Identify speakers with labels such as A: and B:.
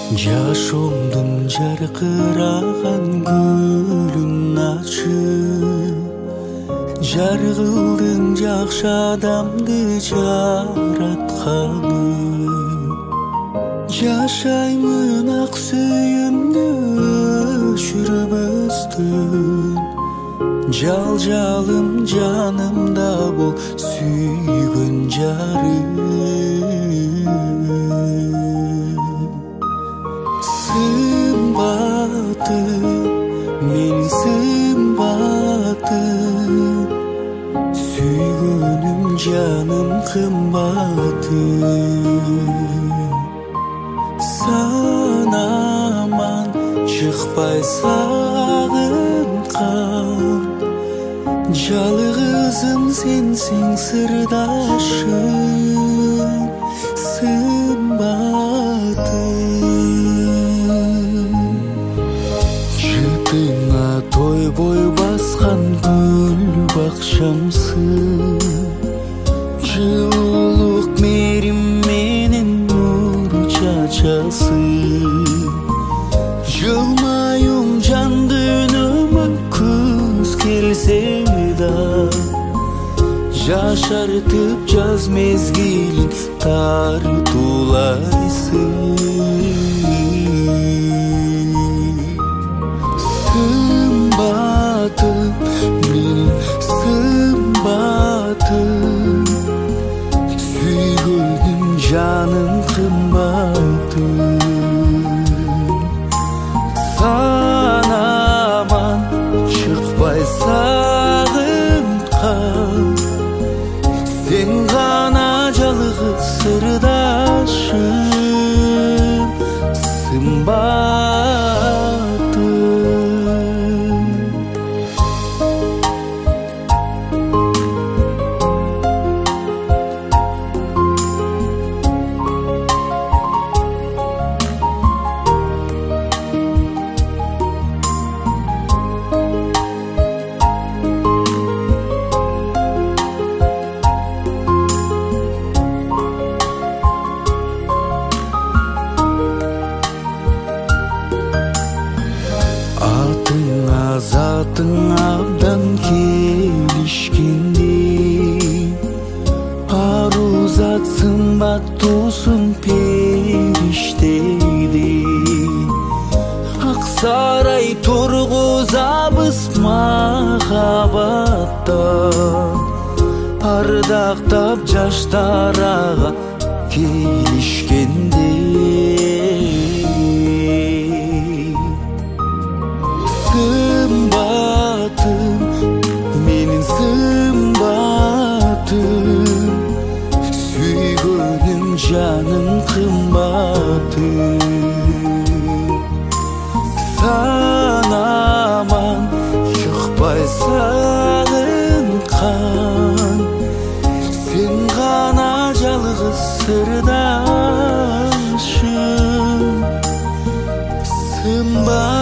A: Жашоомдун жаркыраган гүлүн ачып, жар кылдың жакшы адамды жаратканы. Жашаймын ак сүйүмдү өчүрбөстөн, жалжалым жанымда бол сүйгөн жарым. Сымбатым, мен сымбатым, сүйгөнүм жаным кымбатым. Санаман чыкпай сагынткан, жалгызым сенсиң сырдашым. Сымбатым, жытыңа тойбой баскан гүл бакчамсың, жылуулук мээрим менен нур чачасың. Жылмаюң жан дүйнөмө күз келсе да, жашартып жаз мезгилин тартуулайсың. Сымбатым, менин сымбатым, сүйгөнүм жаным кымбатым. Санаман чыкпай сагынткан, сен гана жалгыз сырдашым. Сымбатым. Затың абдан келишкендей, ару зат сымбаттуусун периштедей. Ак сарай тургузабыз махабаттан, ардактап жаштарага келишкендей. Сымбатым, менин сымбатым, сүйгөнүм жаным кымбатым. Санаман чыкпай сагынткан, сен гана жалгыз сырдашым. Сымбатым.